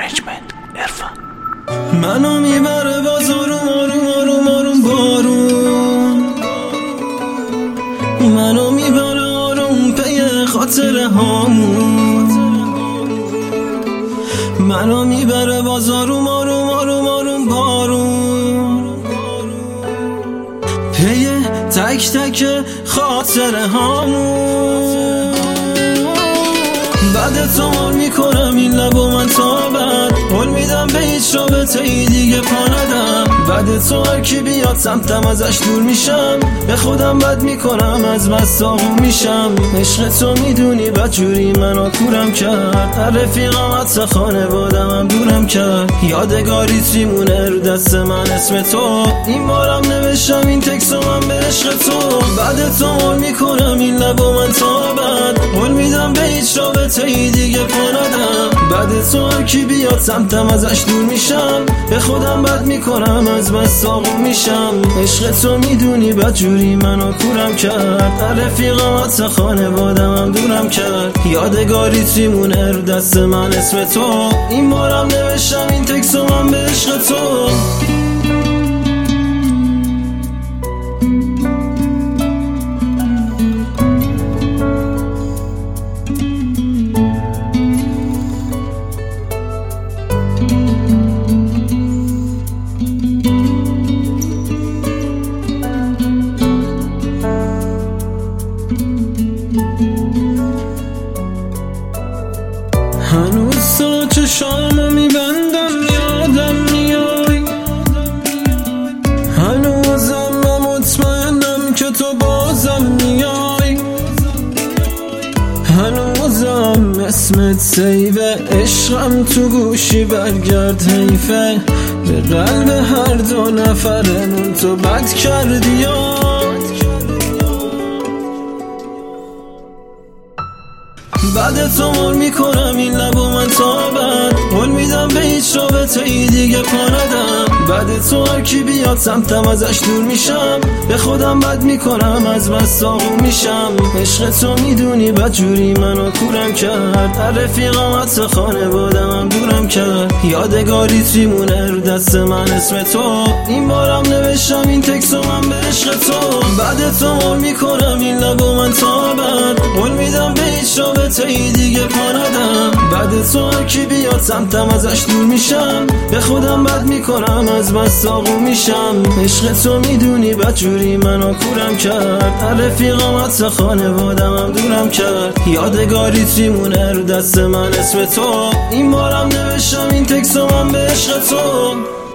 منیجمنت عرفان. منو میبره باز آروم آروم آروم آروم بارون، منو میبره آروم پی خاطره هامون، منو میبره باز آروم آروم آروم آروم بارون، پی تک تک خاطره هامون. بعد تو مال میکنم این لبو من تا بعد، قول میدم به هیچ رابطه ای دیگه پا ندم. بعد تو هر کی بیاد سمتم ازش دور میشم، به خودم بد میکنم از بس داغون میشم. عشق تو میدونی بدجوری منو کورم کرد، رفیقم حتی خانوادم هم دورم کرد. یادگاری تیمونه رو دست من اسم تو، این بارم نوشتم این تکسو من به عشق تو. بعد تو مال میکنم این لبو من تا بعد، قول میدم به هیچ رابطه ای دیگه پا ندم. بعد تو هر کی بیاد سمتم ازش دور میشم، به خودم بد میکنم از بس داغون میشم. عشق تو میدونی بدجوری منو کورم کرد، رفیقم حتی خانوادم هم دورم کرد. یادگاری تیمونه رو دست من اسم تو، این بارم نوشتم این تکسو من به عشق تو. هنوز تا چشامو میبندم یادم میای، هنوزم من مطمئنم که تو بازم میای، هنوزم اسمت سیو عشقم تو گوشی برگرد حیفه. به قلب هر دو نفرمون تو بد کردی یا بعد تو مال میکنم این لبو من تا بعد، قول میدم به هیچ رابطه ای دیگه پا ندم. بعد تو هر کی بیاد سمتم ازش دور میشم، به خودم بد میکنم از بس داغون میشم. عشق تو میدونی بدجوری منو کورم کرد، رفیقم حتی خانوادم هم دورم کرد. یادگاری تیمونه رو دست من اسم تو، این بارم نوشتم این تکسو من به عشق تو. بعد تو مال میکنم این لبو من تا بعد، قول میدم به هیچ رابطه ای دیگه پا ندم. بعد تو هر کی بیاد سمتم ازش دور میشم، به خودم بد میکنم از بس داغون میشم. عشق تو میدونی بدجوری منو کورم کرد، رفیقم حتی خانوادم هم دورم کرد. یادگاری تیمونه رو دست من اسم تو، این بارم نوشتم این تکسو من به عشق تو.